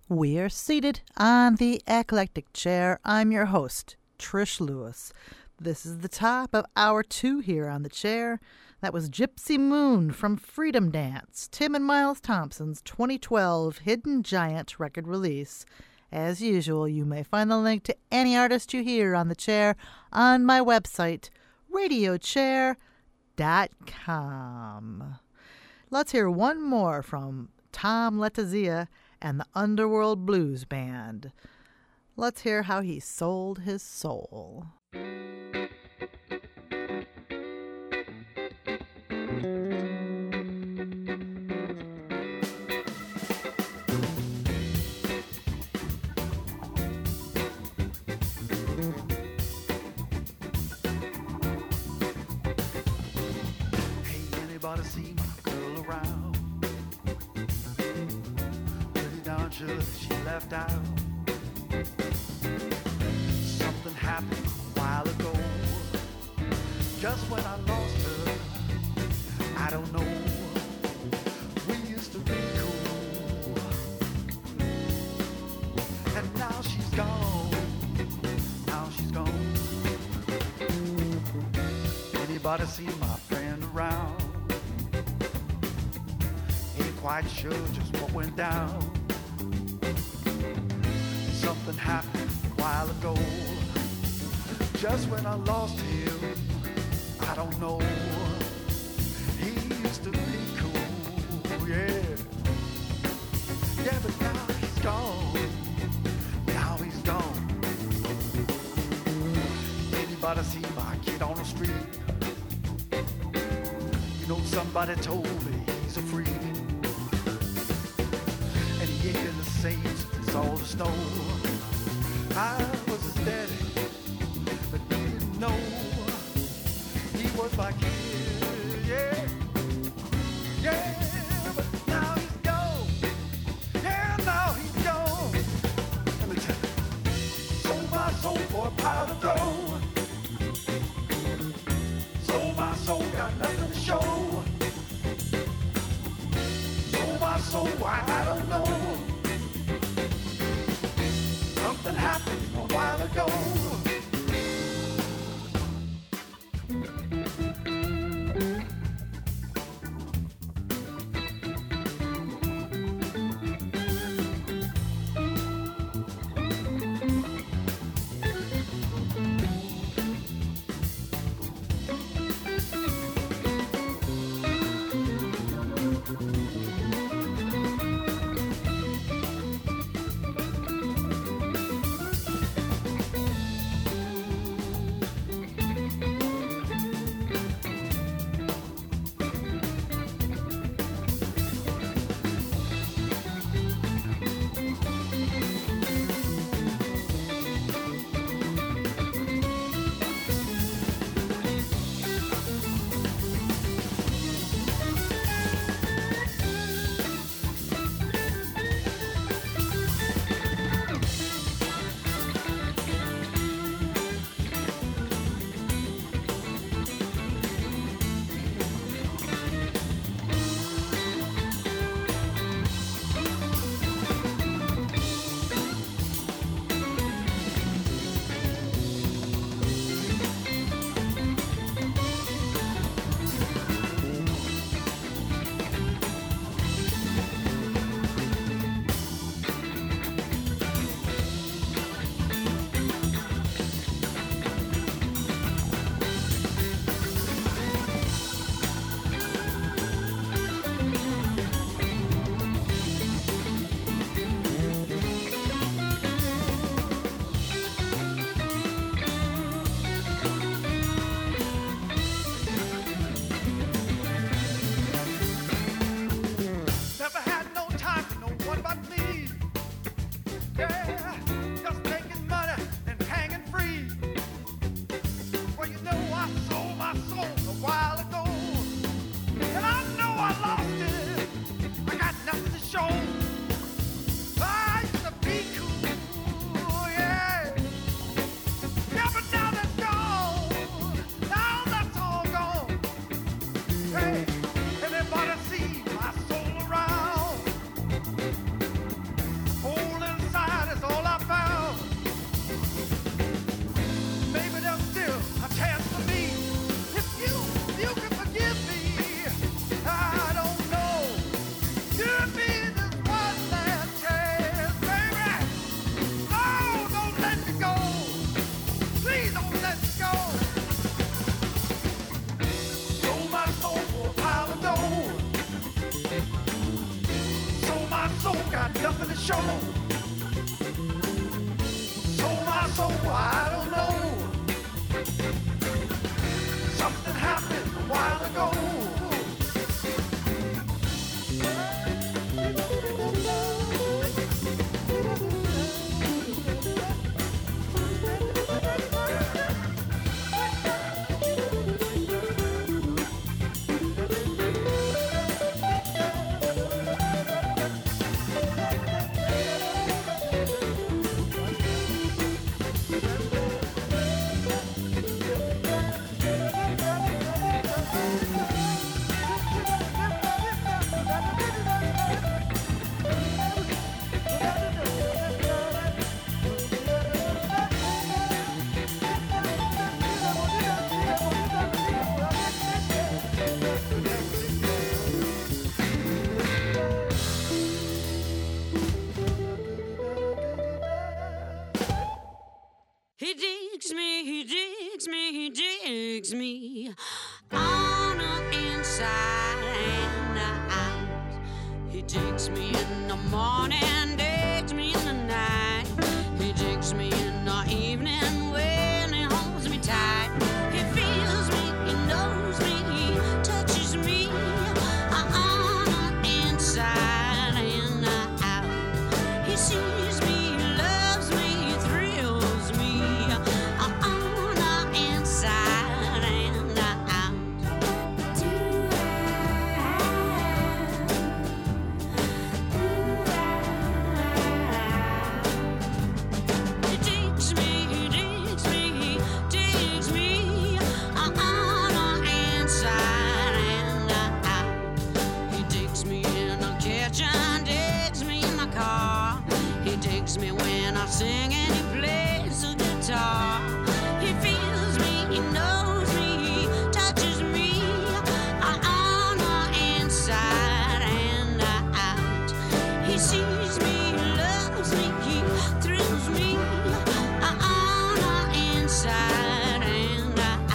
We are seated on the Eclectic Chair. I'm your host, Trish Lewis. This is the top of hour 2 here on the chair. That was Gypsy Moon from Freedom Dance, Tim and Miles Thompson's 2012 Hidden Giant record release. As usual, you may find the link to any artist you hear on the chair on my website, radiochair.com. Let's hear one more from Tom Letizia and the Underworld Blues Band. Let's hear how he sold his soul. Hey, anybody see my girl around? Pretty darn sure that she left out. Something happened a while ago. Just when I lost her, I don't know. We used to be cool, and now she's gone. Now she's gone. Anybody see my friend around? Ain't quite sure just what went down. Something happened a while ago. Just when I lost him, I don't know. He used to be cool, yeah. Yeah, but now he's gone. Now he's gone. Anybody see my kid on the street? You know, somebody told me he's a freak. And he ain't been the same since all the snow. I was his daddy, but he didn't know he was my kid, yeah. Yeah, but now he's gone. Yeah, now he's gone. Let me tell you, sold my soul for a pile of dough. Sold my soul, got nothing to show. Sold my soul, why I don't know. Something happened a while ago. soul got nothing to show. Sold my soul, I don't know. Something happened a while ago. He digs me, he digs me, he digs me on the inside and out. He digs me in the morning, digs me in the night. He digs me in the evening when he holds me tight. He feels me, he knows me, he touches me on the inside and out. He sees me, he loves me, he thrills me. Me when I sing and he plays the guitar. He feels me, he knows me, he touches me on the inside and out. He sees me, he loves me, he thrills me on the inside and out.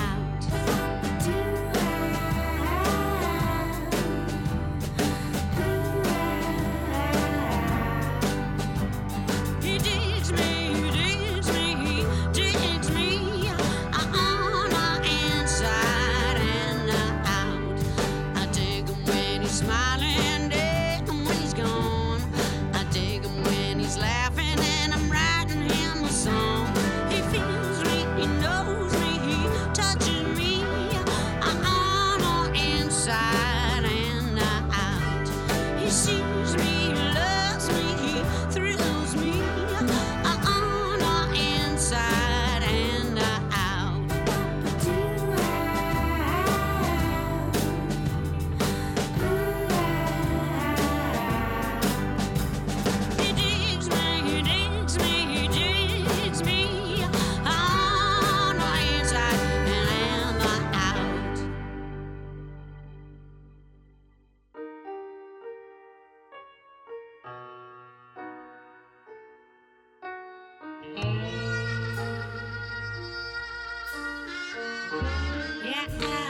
He digs me, he digs me, he digs me on the inside and out. I dig him when he's smiling, dig him when he's gone. I dig him when he's laughing and I'm writing him a song. He feels me, he knows me, he touches me on the inside and out. He sees me, he loves me, he thrills me on the inside and out. He digs me, he digs me, he digs me on the inside and out. Yeah,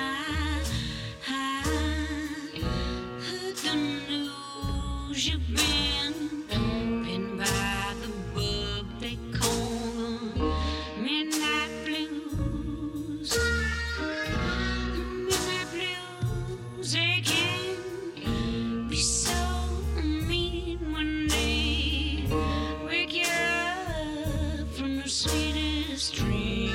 I heard the news. You've been by the bug they call the midnight blues. Midnight blues, they can be so mean when they wake you up from the sweetest dream.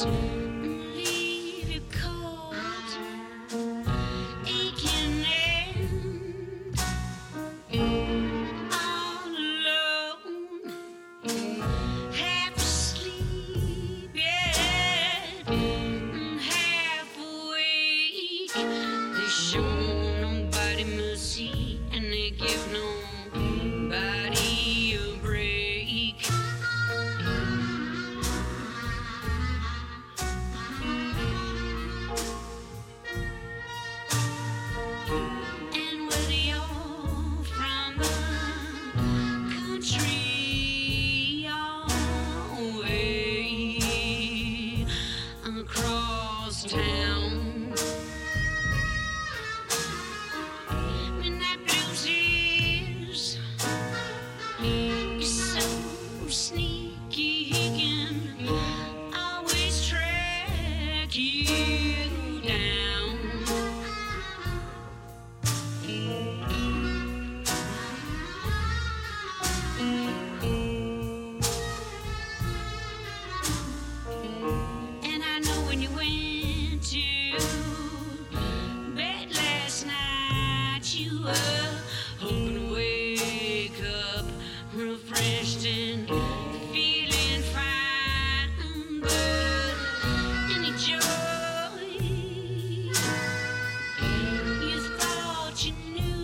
always leave you cold, aching and all alone, half asleep, yet half awake. They show nobody mercy and they give nobody a break. And whether you're from the country or way across town, midnight blues is so sneaky, he can always track you down. And I know when you went to bed last night, you were hoping to wake up refreshed and feeling fine. But any joy you thought you knew,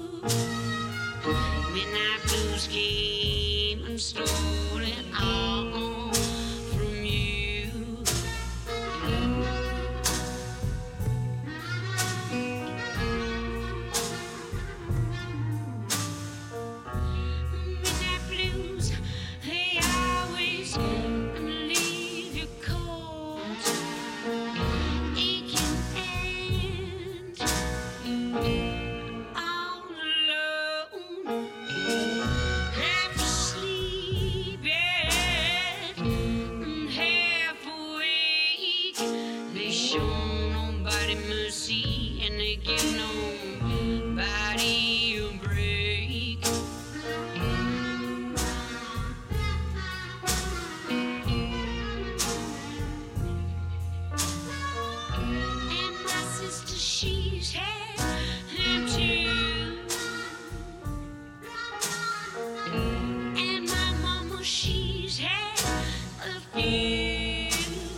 midnight blues came and stole it all from you. Midnight blues, they always leave you cold, aching and all alone, half asleep, yet half awake. They show nobody mercy and they give nobody a break. And my sister, she's had them too. And my mama, she's had a few.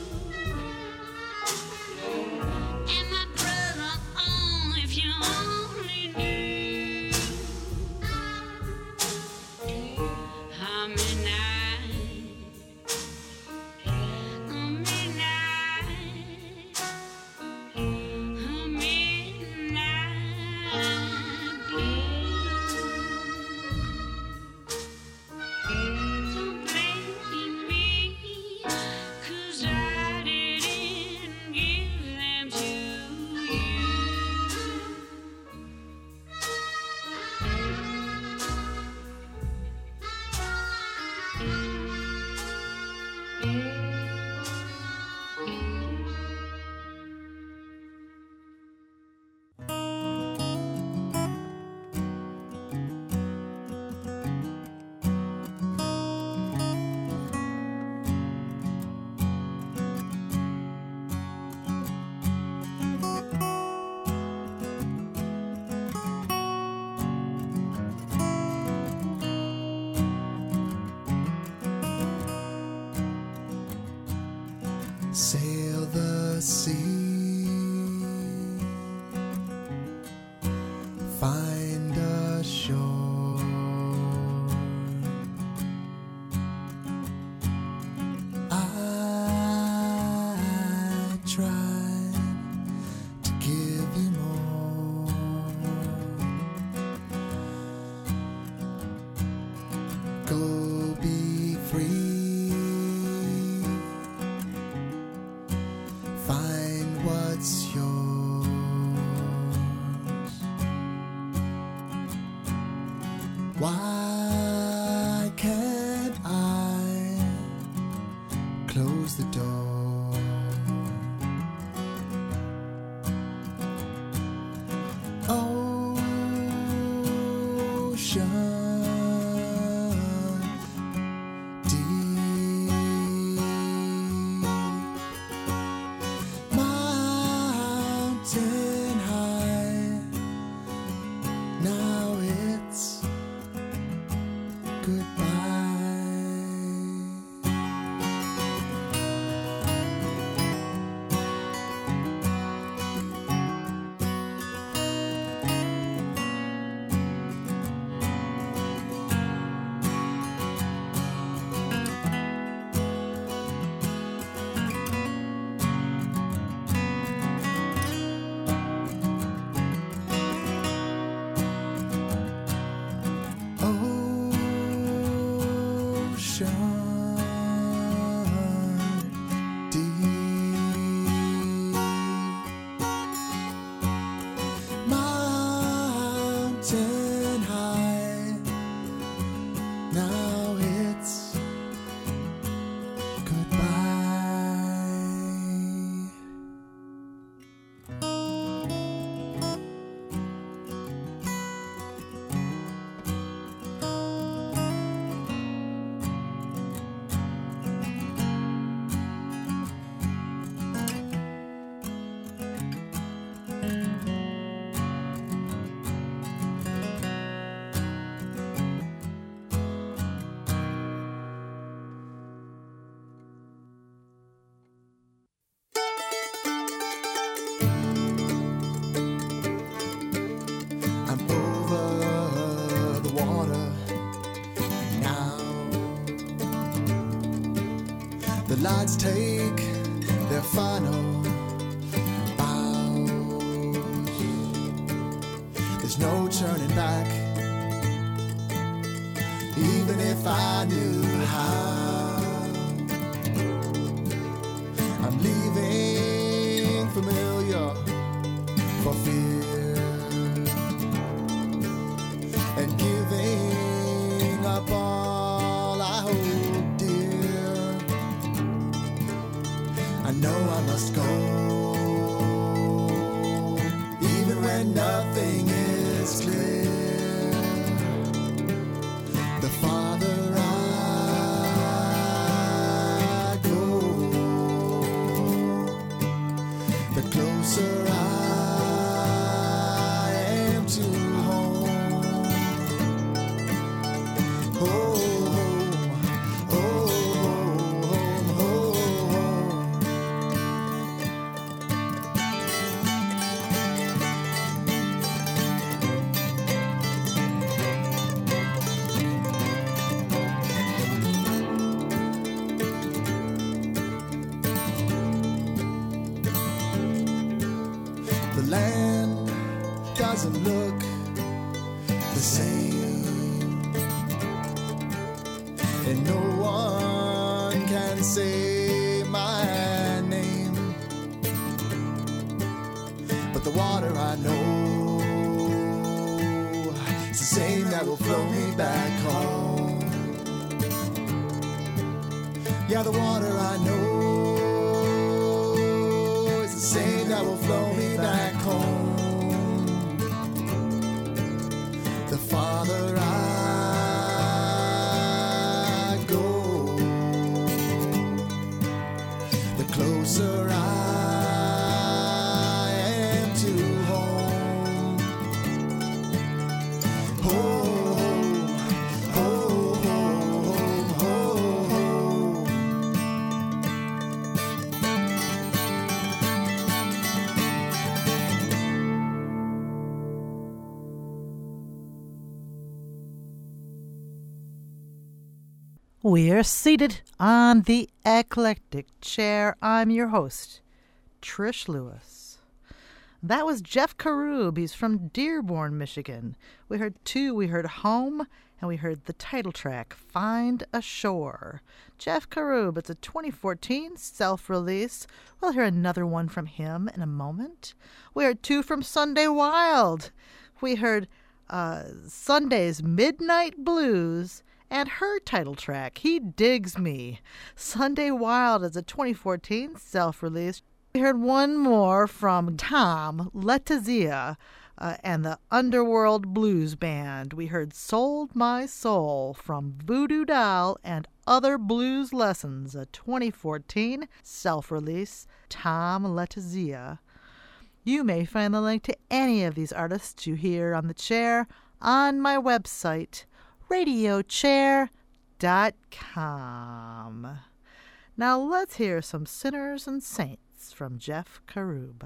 And my brother, oh, if you only knew how midnight, midnight blue. Don't blame me, 'cause I didn't give them to you. Sail the sea, find a shore. I tried to give you more. Go be free. Find what's yours. Why can't I close the door? Ocean deep, The lights take their final bows. There's no turning back, even if I knew how. I'm leaving familiar for fear and giving up all I hold dear. I know I must go, even when nothing is clear. The farther I go, the closer I am to home. Home, home, home, home. The land doesn't look the same, and no one can say my name. But the water I know is the same that will flow me back home. Yeah, the water I know is the same that will flow me back home. The farther I go, the closer I am to home. Home, home, home, home, home. We're seated on the eclectic chair. I'm your host, Trish Lewis. That was Jeff Karub. He's from Dearborn, Michigan. We heard two. We heard Home, and we heard the title track, Find a Shore. Jeff Karub, it's a 2014 self-release. We'll hear another one from him in a moment. We heard two from Sunday Wild. We heard Sunday's Midnight Blues and her title track, He Digs Me. Sunday Wild is a 2014 self-release. We heard one more from Tom Letizia and the Underworld Blues Band. We heard Sold My Soul from Voodoo Doll and Other Blues Lessons, a 2014 self-release, Tom Letizia. You may find the link to any of these artists you hear on the chair on my website, radiochair.com. Now let's hear some Sinners and Saints from Jeff Karub.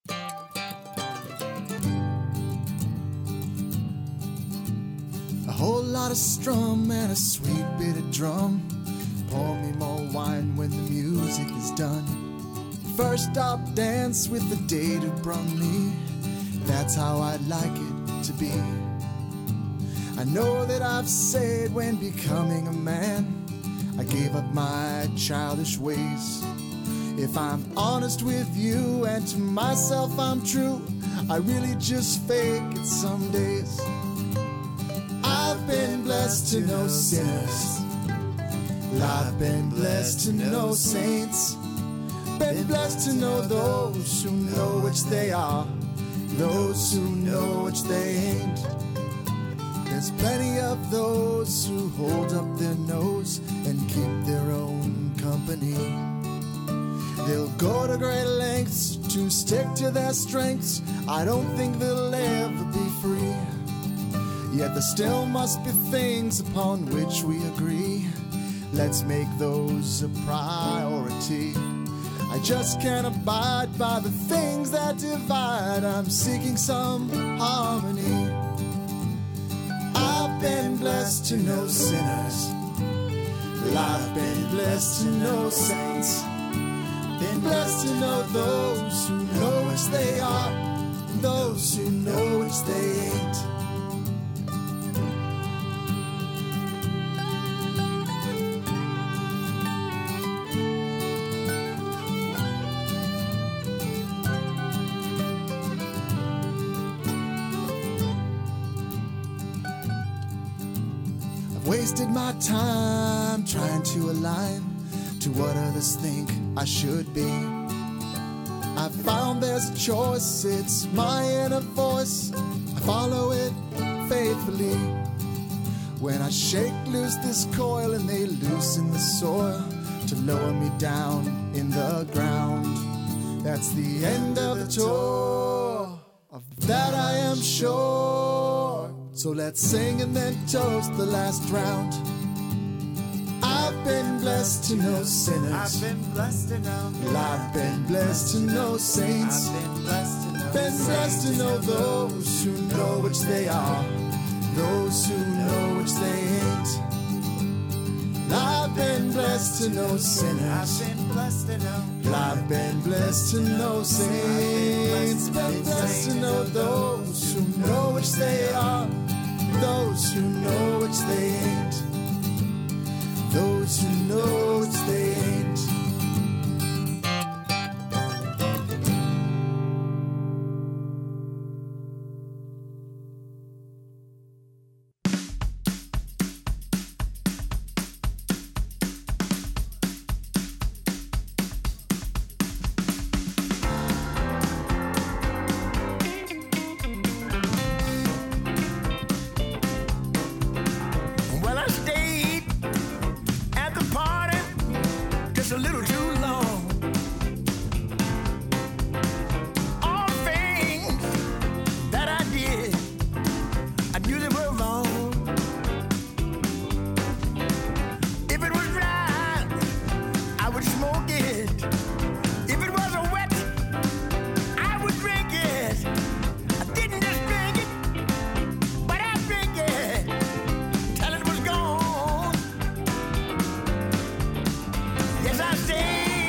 A whole lot of strum and a sweet bit of drum. Pour me more wine when the music is done. First I'll dance with the date who brung me. That's how I'd like it to be. I know that I've said when becoming a man, I gave up my childish ways. If I'm honest with you and to myself I'm true, I really just fake it some days. I've been blessed to know sinners. I've been blessed to know saints. Been blessed to know those who know which they are, those who know which they ain't. There's plenty of those who hold up their nose and keep their own company. They'll go to great lengths to stick to their strengths. I don't think they'll ever be free. Yet there still must be things upon which we agree. Let's make those a priority. I just can't abide by the things that divide. I'm seeking some harmony. I've been blessed to know sinners. Well, I've been blessed to know saints, been blessed to know those who know which they are, and those who know which they ain't. Wasted my time trying to align to what others think I should be. I found there's a choice, it's my inner voice, I follow it faithfully. When I shake loose this coil and they loosen the soil to lower me down in the ground, that's the end of the tour, of that I am sure. So let's sing and then toast the last round. I've been blessed to know sinners, I've been blessed to know. well, I've been blessed to know saints, I've been blessed to know. been blessed to know those who know which they are, those who know which they ain't. I've been blessed to know sinners, I've been blessed to know. well, I've been blessed to know saints, been blessed to know those who know which they are, those who know which they ain't, those who know which they ain't. Well, I stayed at the party just a little too long. All the things that I did, I knew they were wrong. If it was dry, I would smoke it. If it was a wet, I would drink it. I didn't just drink it, but I drink it till it was gone. Yes, I stayed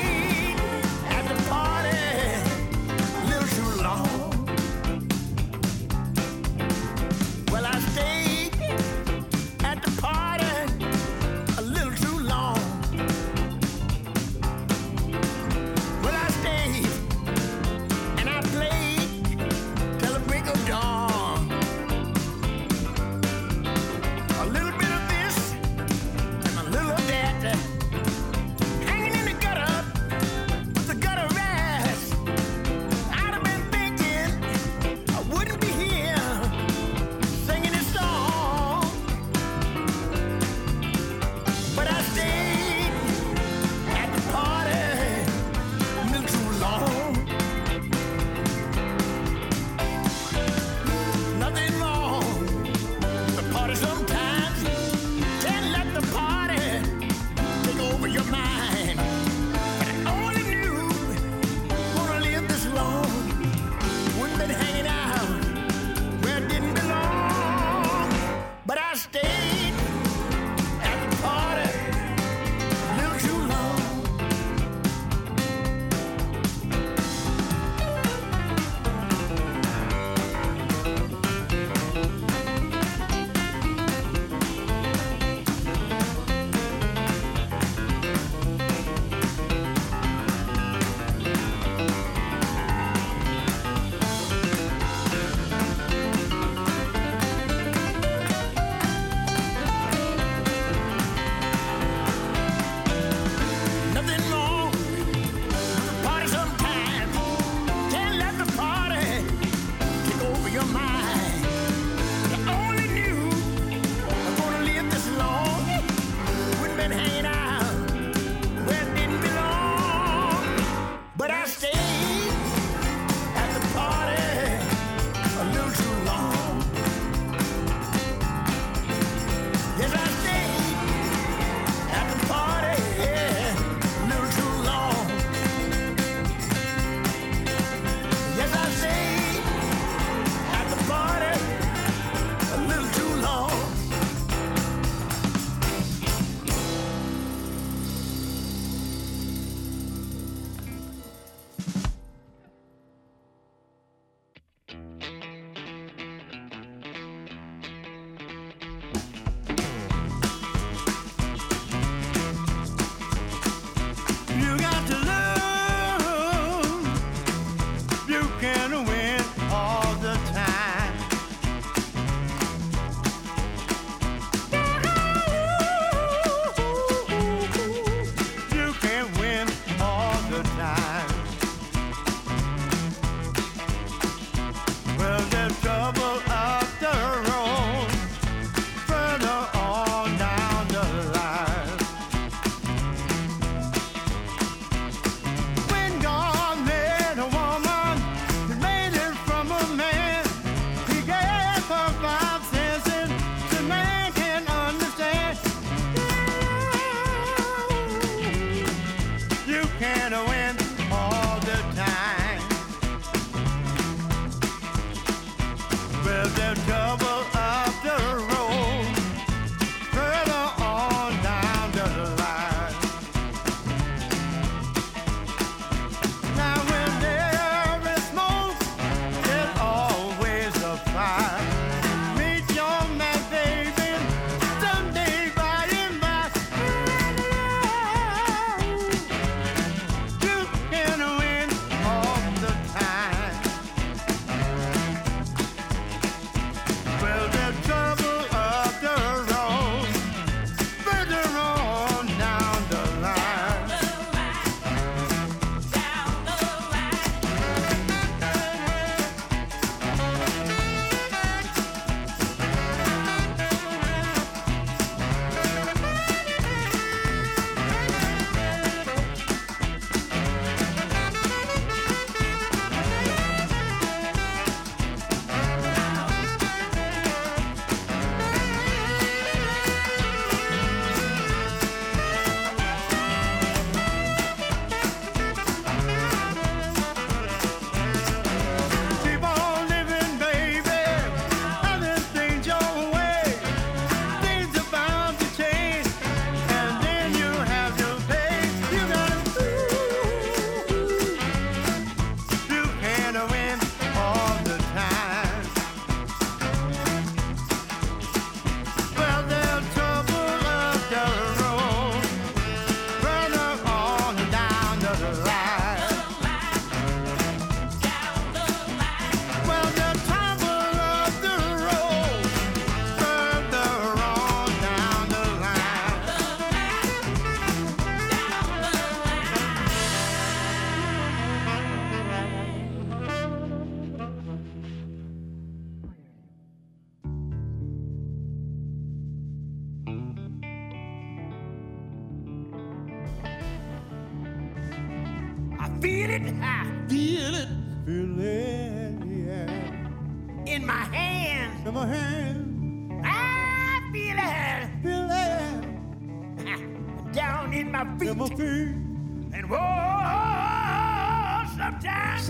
feel it Feel it, yeah. in my hands. In my hand, I feel feel it it down in my feet. in my feet. And whoa, sometimes,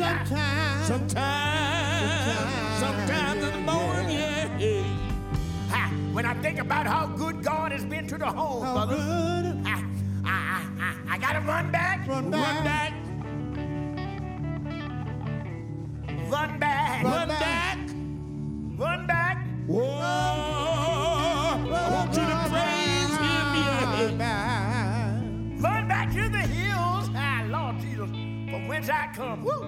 Sometimes in the morning, yeah. when I think about how good God has been to the home, How brother, good, I gotta run back, run back, run back, run back. run back. Whoa, I want you to praise him, yeah. Run back to the hills, Lord Jesus, from whence I come. Woo.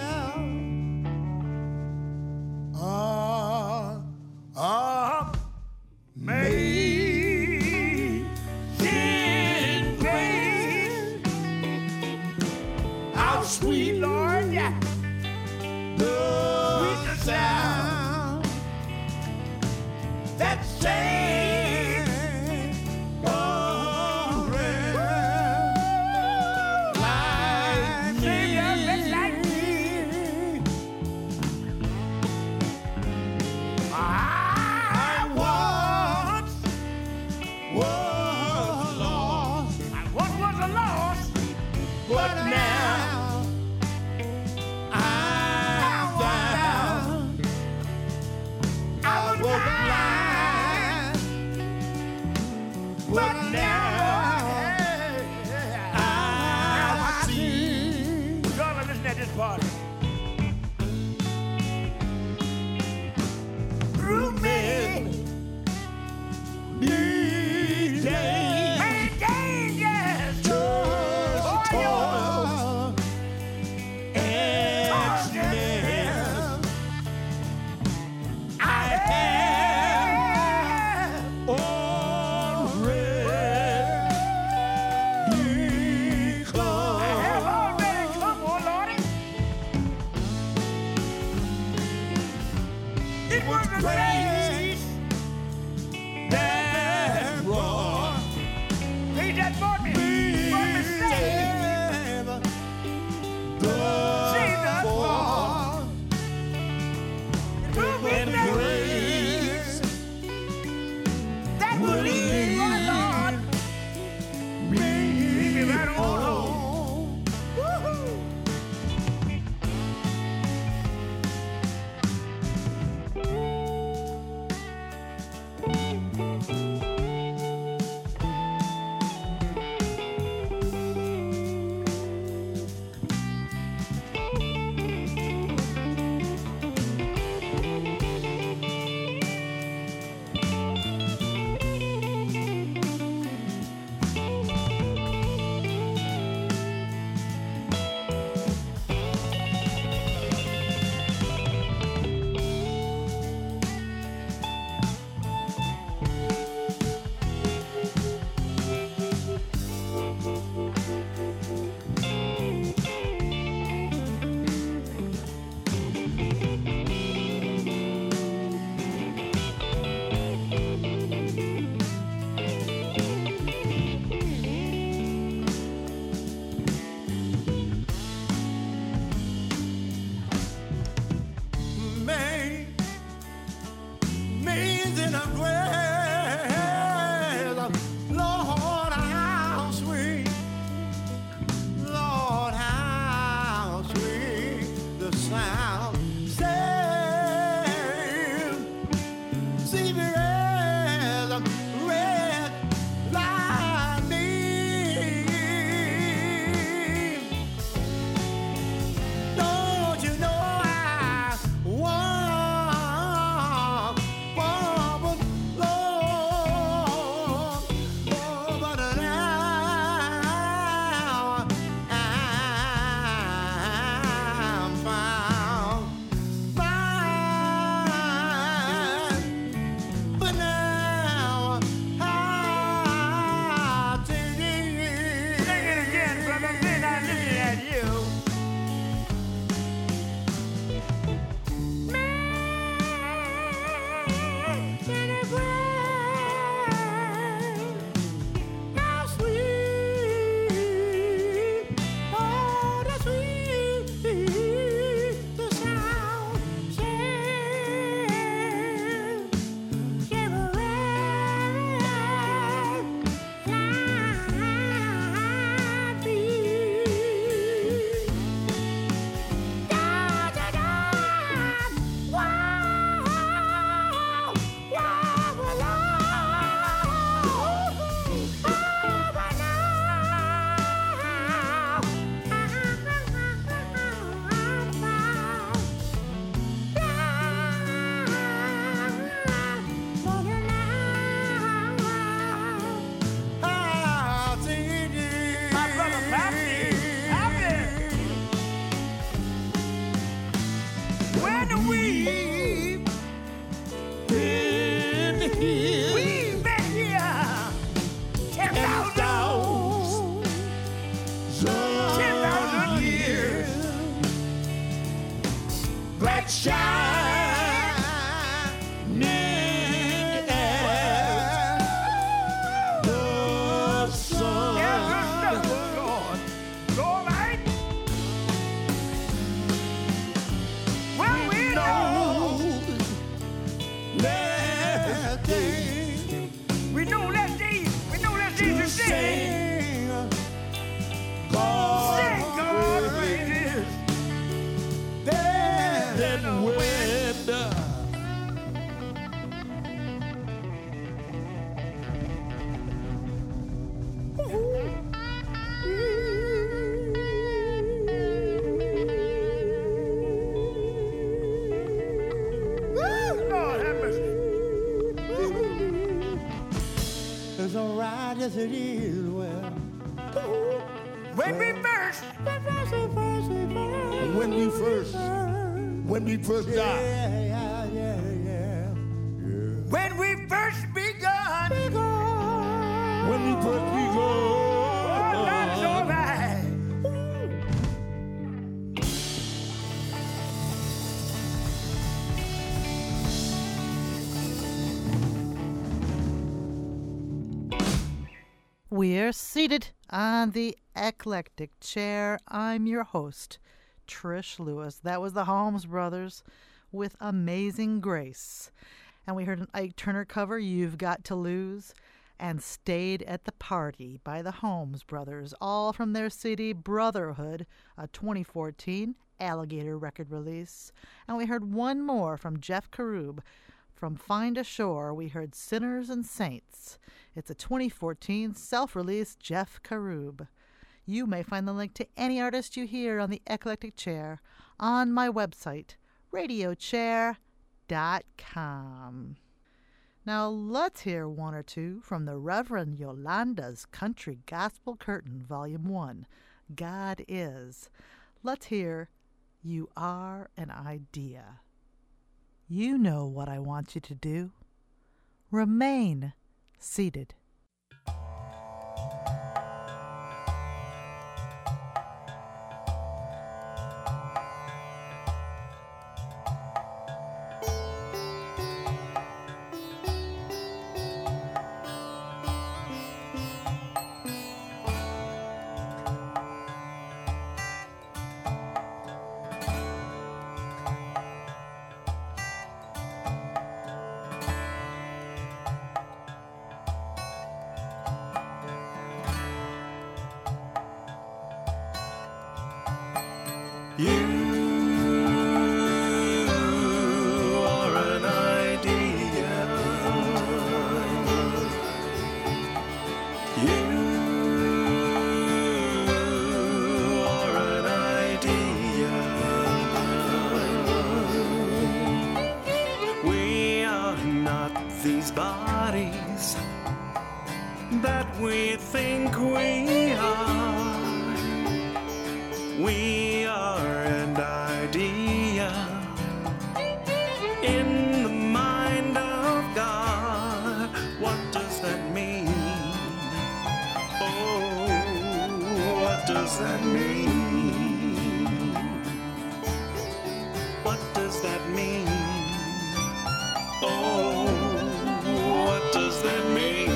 Amazing grace, how sweet, Lord, sweet the sound that saved a wretch like me. I once was lost. I once was a lost, but now I'm found. I was blind, but now I see. Y'all listen at this part. Through many dangers, toil, and snares, I have already come. I have already come, oh Lordy. It was the grace that brought, grace that brought me from the saved us all. It will be the grace that will lead me, my Lord. Lead me right on home. Woo-hoo. shining as the sun. Lord. All right. Well, we know that day we know that day. We know that day to today. sing God Sing God praises. that weather. Lord have mercy. It's alright as it is. Well, When we first, when we first died. when we first begun. When we first Oh, that's all begun. right. We're seated on the eclectic chair. I'm your host, Trish Lewis. That was the Holmes Brothers with Amazing Grace. And we heard an Ike Turner cover, You've Got to Lose, and Stayed at the Party by the Holmes Brothers, all from their CD Brotherhood, a 2014 Alligator record release. And we heard one more from Jeff Karub. From Find a Shore, we heard Sinners and Saints. It's a 2014 self-released Jeff Karub. You may find the link to any artist you hear on the Eclectic Chair on my website, radiochair.com. Now let's hear one or two from the Reverend Yolanda's Country Gospel Curtain, Volume 1, God Is. Let's hear You Are an Idea. You know what I want you to do. Remain seated. You are an idea. You are an idea. We are not these bodies that we think we are. We are an idea in the mind of God. What does that mean? Oh, what does that mean? What does that mean? Oh, what does that mean?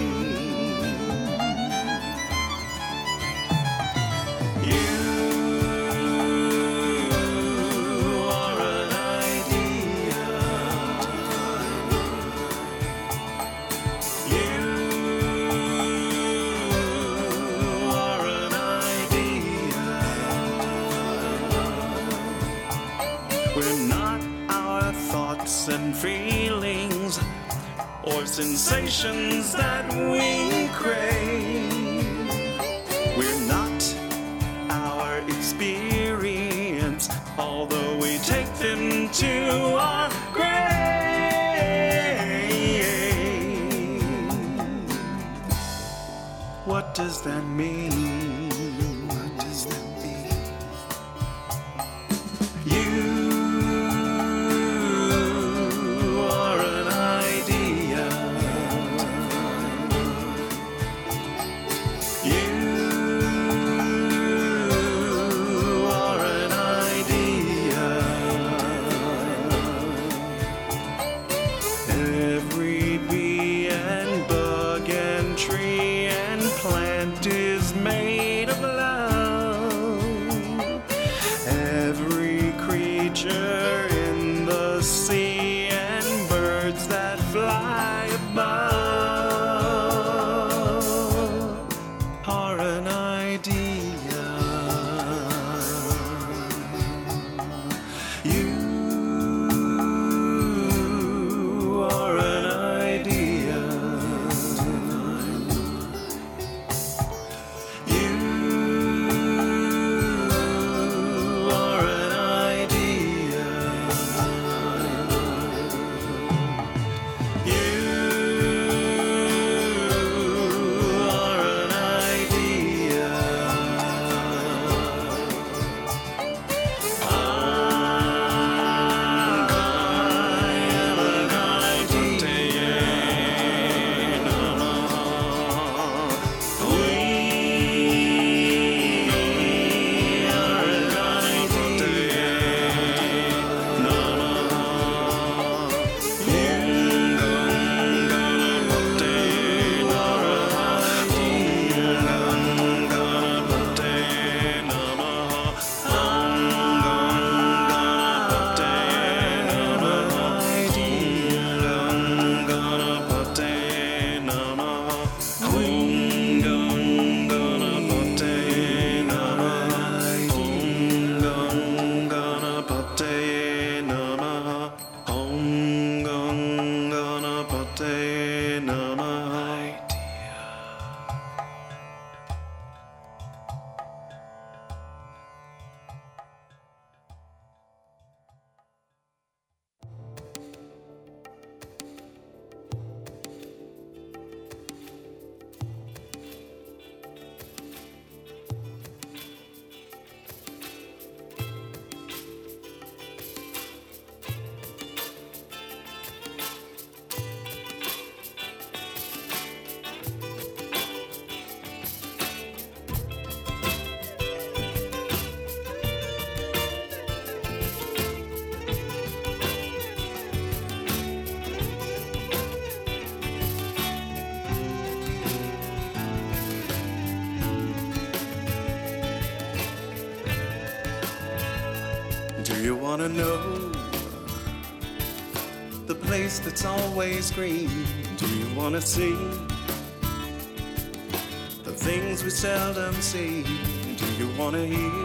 And feelings or sensations that we crave. We're not our experience, although we take them to our grave. What does that mean? What does that mean? You you wanna know the place that's always green? Do you wanna see the things we seldom see? Do you wanna hear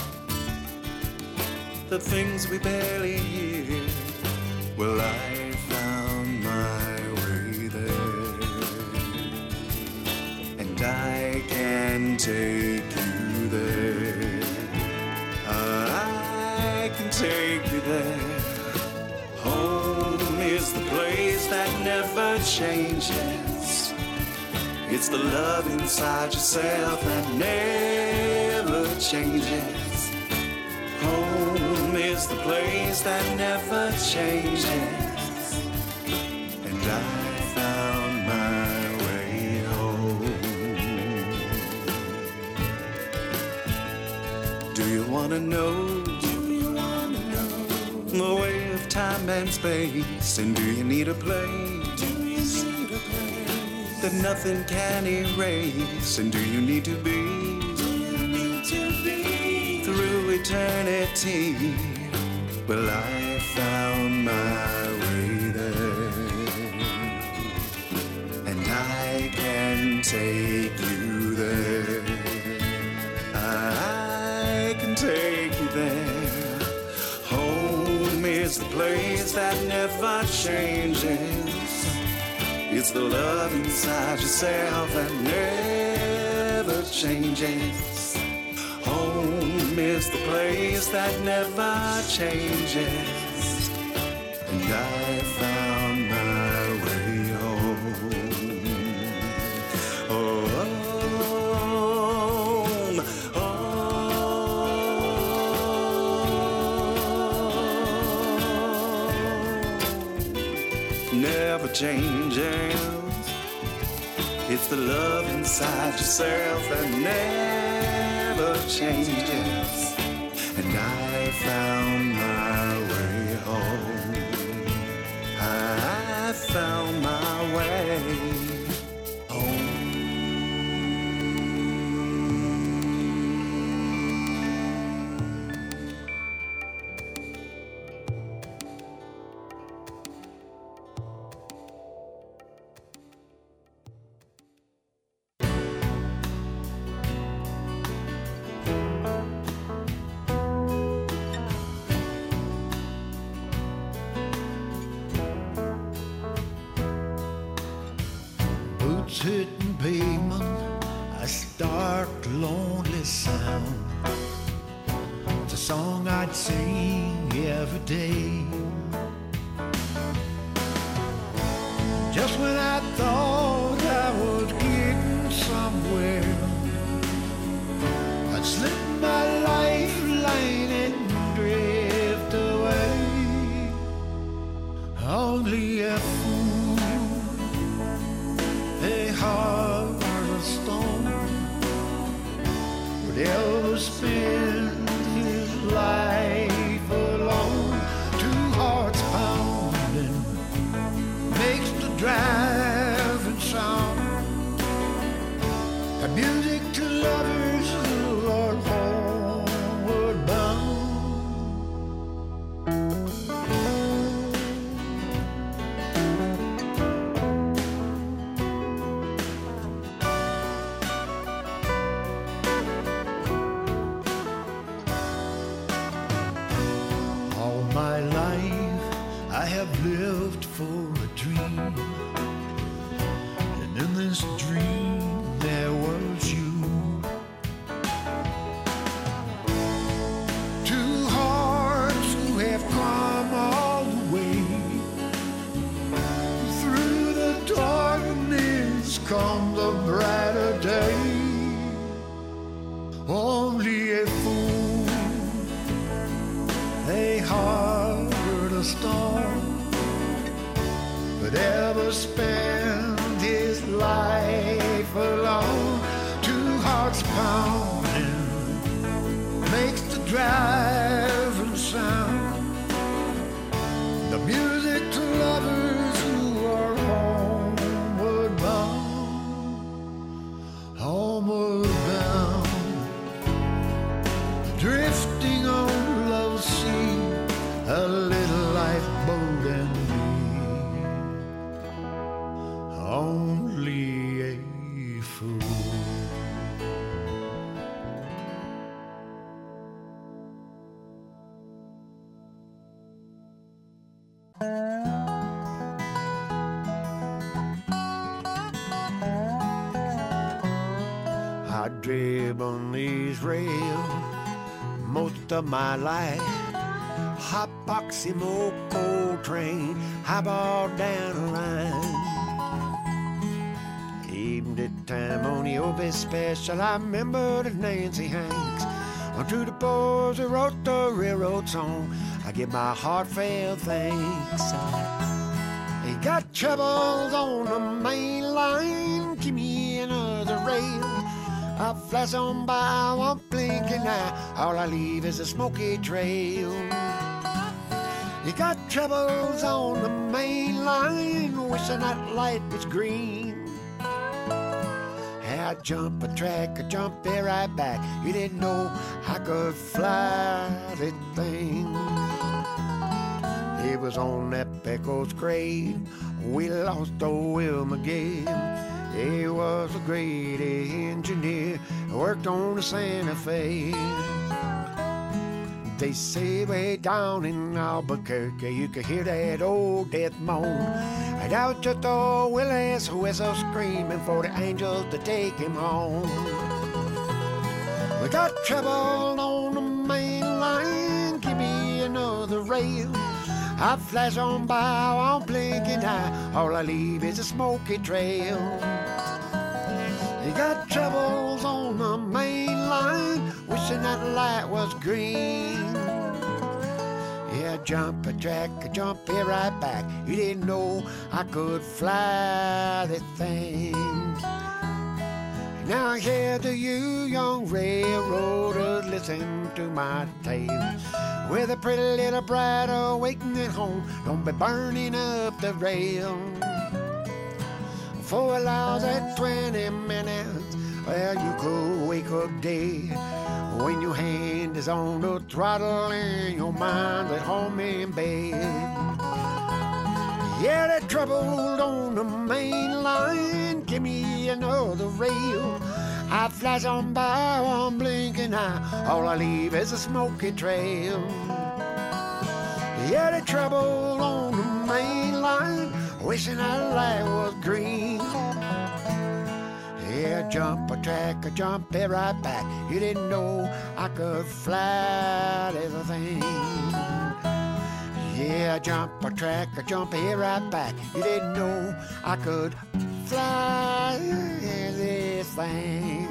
the things we barely hear? Well, I found my way there, and I can take you there. I can take you there. Home is the place that never changes. It's the love inside yourself that never changes. Home is the place that never changes. And I found my way home. Do you wanna know the way of time and space? And do you need a place that nothing can erase? And do you need to be through eternity? Well, I found my way there, and I can take you there. I can take you there. Home is the place that never changes. It's the love inside yourself that never changes. Home is the place that never changes. And I found my way home. Home, never changes. It's the love inside yourself that never changes. And I found my way home. I found my way home. Boots hitting pavement, a stark, lonely sound. It's a song I'd sing every day. Just when I thought I was getting somewhere, I'd slip my lifeline and drift away. Only a fool, a heart of stone, would ever spend his life alone. Two hearts pounding makes the driving sound. A music to lovers who are homeward bound. All my life I have lived for a dream, and in this dream there was you. Two hearts who have come all the way. Through the darkness comes a brighter day. Only a fool, a heart of stone, would ever spend his life alone. Two hearts pounding makes the driving sound. The music to lovers who are homeward bound. Homeward bound, drifting on love's sea. little lifeboat and me, only a fool. I drove on these rails most of my life. Hot boxy coal train, highball down the line. Even the time on the OB special, I remember the Nancy Hanks. To the boys who wrote the railroad song, I give my heartfelt thanks. Ain't got troubles on the main line, give me another rail. I flash on by one blinking eye, all I leave is a smoky trail. You got troubles on the main line, wishing that light was green. I jump a track, I jump it right back. You didn't know I could fly that thing. It was on that Pecos grade we lost old Will McGee. He was a great engineer, worked on the Santa Fe. They say way down in Albuquerque you could hear that old death moan. And out just old Willie's whistle screaming for the angels to take him home. We got trouble on the main line, give me another rail. I flash on by one blinking eye, all I leave is a smoky trail. You got troubles on the main line, wishing that light was green. Yeah, jump a track, I jump it right back. You didn't know I could fly that thing. Now here to you, young railroaders, listen to my tale. With a pretty little bride waiting at home, don't be burning up the rail. 4 hours and 20 minutes, well, you could wake up dead when your hand is on the throttle and your mind's at home in bed. Yeah, that trouble on the main line, give me another rail. I flash on by one blinking eye, all I leave is a smoky trail. Yeah, the trouble on the main line, wishing that light was green. Yeah, jump a track, I jump it right back. You didn't know I could fly this thing. Yeah, jump a track, I jump it right back. You didn't know I could fly this thing.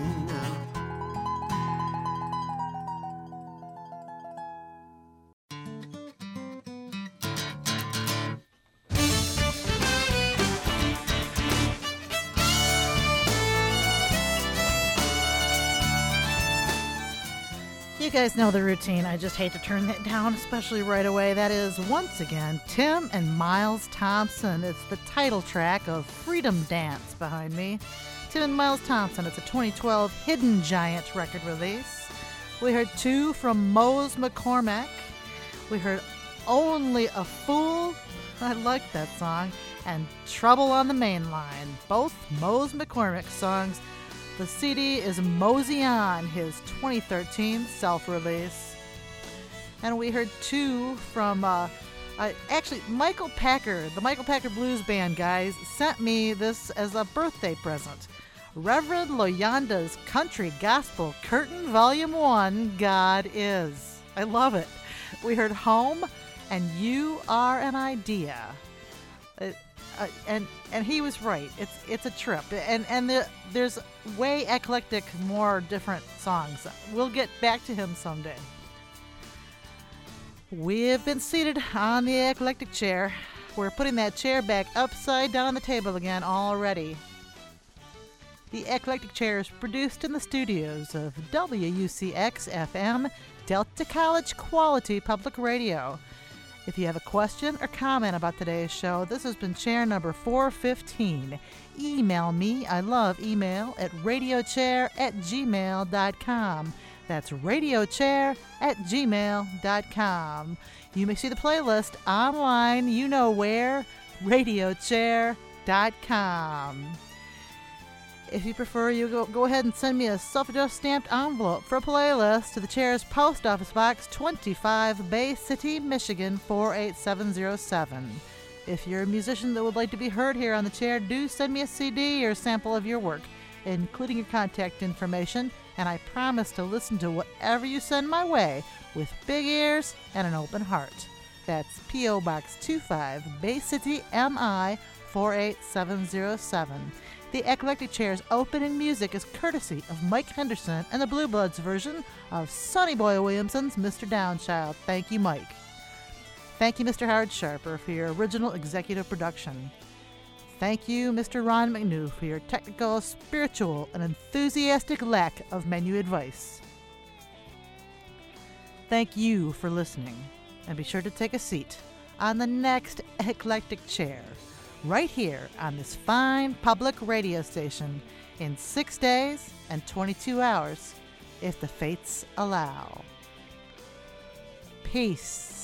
You guys know the routine. I just hate to turn that down, especially right away. That is, once again, Tim and Miles Thompson. It's the title track of Freedom Dance behind me. Tim and Miles Thompson. It's a 2012 Hidden Giant record release. We heard 2 from Mose McCormick. We heard Only a Fool. I like that song. And Trouble on the Main Line. Both Mose McCormick songs. The CD is Mosey On, his 2013 self-release. And we heard 2 from, actually, Michael Packer, the Michael Packer Blues Band guys, sent me this as a birthday present. Reverend Loyanda's Country Gospel Curtain Volume 1, God Is. I love it. We heard Home and You Are an Idea. And he was right. It's a trip, and there's way eclectic, more different songs. We'll get back to him someday. We have been seated on the eclectic chair. We're putting that chair back upside down on the table again already. The eclectic chair is produced in the studios of WUCX-FM, Delta College Quality Public Radio. If you have a question or comment about today's show, this has been chair number 415. Email me, I love email, at radiochair@gmail.com. That's radiochair@gmail.com. You may see the playlist online, you know where, radiochair.com. If you prefer, you go ahead and send me a self-addressed stamped envelope for a playlist to the Chair's Post Office Box 25, Bay City, Michigan 48707. If you're a musician that would like to be heard here on the Chair, do send me a CD or a sample of your work, including your contact information, and I promise to listen to whatever you send my way with big ears and an open heart. That's P.O. Box 25, Bay City, MI 48707. The Eclectic Chair's opening music is courtesy of Mike Henderson and the Blue Bloods version of Sonny Boy Williamson's Mr. Downchild. Thank you, Mike. Thank you, Mr. Howard Sharper, for your original executive production. Thank you, Mr. Ron McNew, for your technical, spiritual, and enthusiastic lack of menu advice. Thank you for listening, and be sure to take a seat on the next Eclectic Chair, right here on this fine public radio station in 6 days and 22 hours, if the fates allow. Peace.